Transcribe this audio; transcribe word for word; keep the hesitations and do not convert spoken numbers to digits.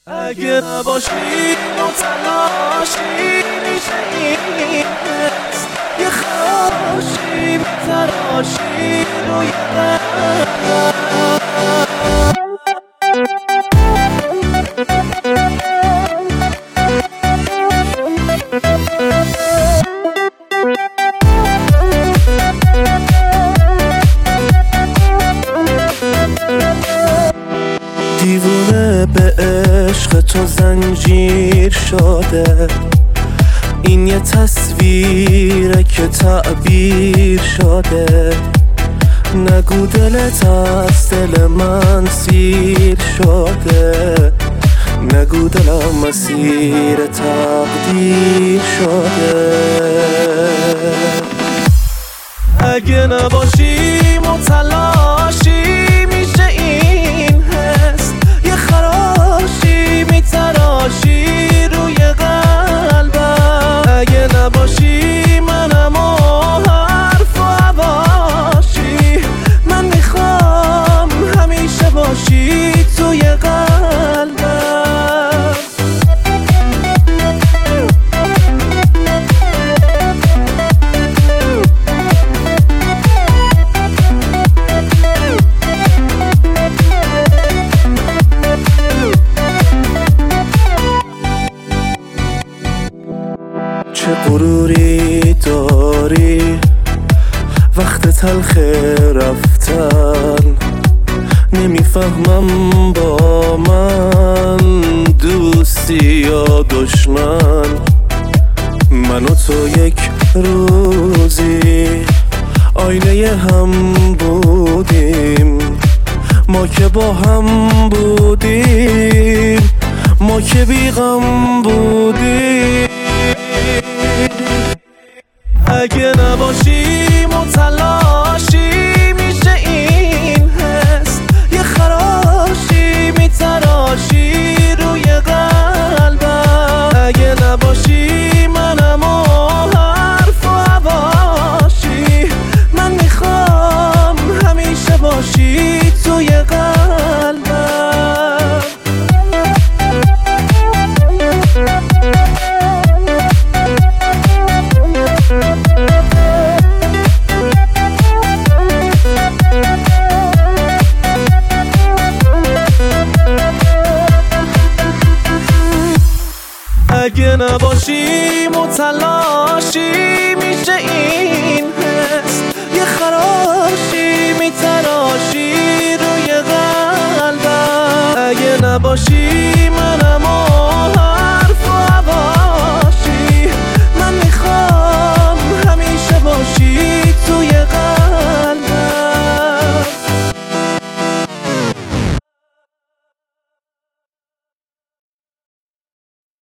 اگه نباشی متلاشی میشه این حس، یه خراشی میتراشی روی قلبم. دیوونه به عشق تو زنجیر شده، این یه تصویره که تعبیر شده. نگو دلت از دل من سیر شده، نگو دلم مسیر تقدیر شده. اگه نباشی متلاشی میشه این حس، یه خراشی میتراشی روی قلبم. اگه نباشی منم و حرف و حواشی، من میخوام همیشه باشی توی قلبم. چه غروری داری وقت تلخ رفتن، نمیفهمم با من دوستی یا دشمن. من و تو یک روزی آینه هم بودیم، ما که با هم بودیم، ما که بیغم بودیم. اگه نباشی متلاشی میشه این حس، یه خراشی میتراشی روی قلبم. اگه نباشی منم و حرف و حواشی، من میخوام همیشه باشی توی قلبم. اگه نباشی متلاشی میشه این حس، یه خراشی میتراشی روی قلبم. اگه نباشی